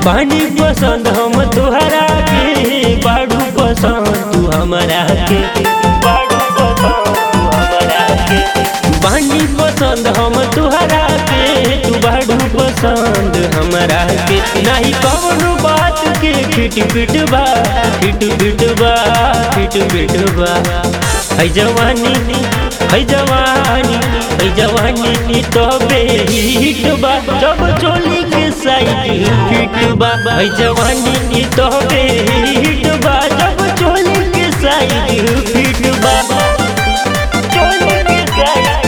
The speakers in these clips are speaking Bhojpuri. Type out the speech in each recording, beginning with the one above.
बानी पसंद हम तुहरा के, बाड़ू पसंद तू हमरा के, बाड़ू पसंद तू हमरा के। बानी पसंद हम तुहरा के, तू बाड़ू पसंद हमरा के। नहीं कौनो बात के फिट फिट बा, फिट फिट बा, फिट फिट बा। है जवानी, है जवानी, है जवानी तो बेहिट बा, जब चोली के साइड फिट बा। है जवानी तो बेहिट बा, जब चोली के साइड फिट बा। चोली के साइड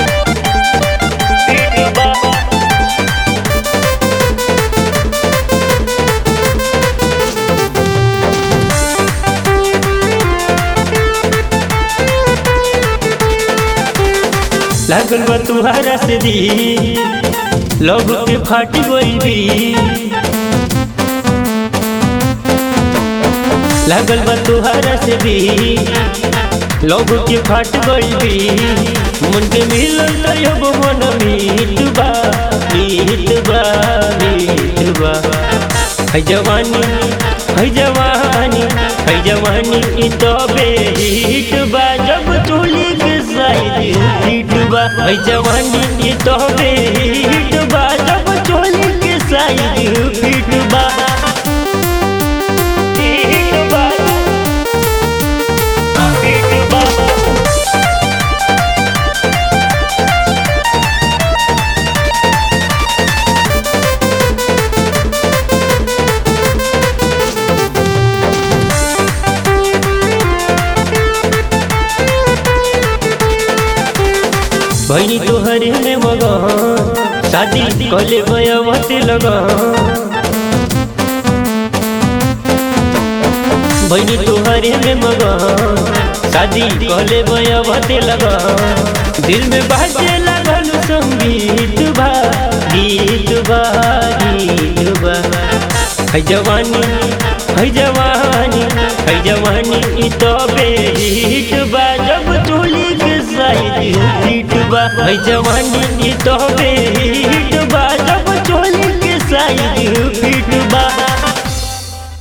फिट बा। लागल बा तुहरा से दी, लव के फाट गइल भी। लागल बा तुहरा से दी, लव के फाट गइल भी। मन के मिलल तब मन मीत बा, मीत बा, मीत बा। है जवानी, है जवानी, है जवानी तो बेहिट बा, जब चोली के साइड फिट बा। है जवानी तो बेहिट बा, जब चोली के साइड फिट बा। फिट बा, फिट बा। भैनी तोहरे में मगन, शादी कले भयवत लगन। भैनी तोहरे में मगन, शादी कले भयवत लगन। दिल में बाजे लगल संगीत बा, गीत बा, गीत बा। है जवानी, है जवानी, है जवानी तो बेहिट बा, जब चोली के साइड फिट बा। है जवानी तो बेहिट बा, जब चोली के साइड फिट बा।